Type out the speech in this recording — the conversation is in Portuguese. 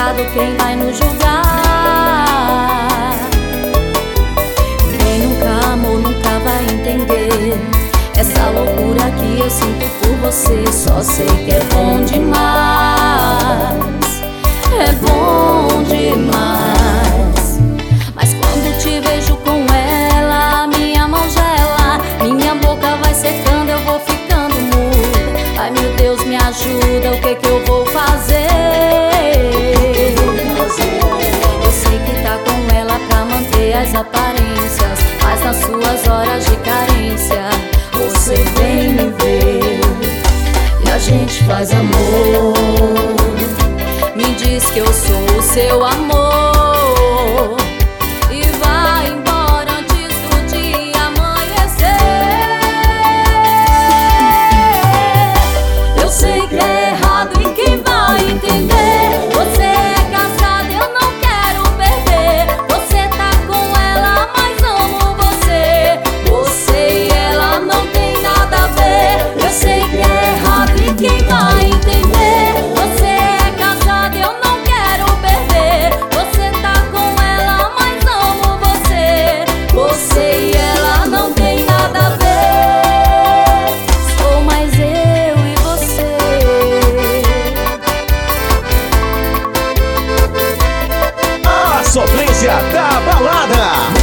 errado, quem vai nos julgar? Quem nunca amou nunca vai entender essa loucura que eu sinto por você. Só sei que é bom demais, é bom demais. Mas quando te vejo com ela, minha mão gela, minha boca vai secando, eu vou ficando muda. Ai meu Deus, me ajuda, o que eu vou fazer? Eu sei que tá com ela pra manter as aparências, mas nas suas horas de carência você vem me ver e a gente faz amor. Me diz que eu sou o seu amor e vai embora antes do dia amanhecer. Eu sei que é errado e quem vai entender? Você é casado, eu não quero perder. Você tá com ela, mas amo você. Você e ela não tem nada a ver. Eu sei que é errado e quem vai entender? Você é casado, eu não quero perder. Você tá com ela, mas amo você. Você e ela não tem nada a ver. Sou mais eu e você. A sofrência da balada.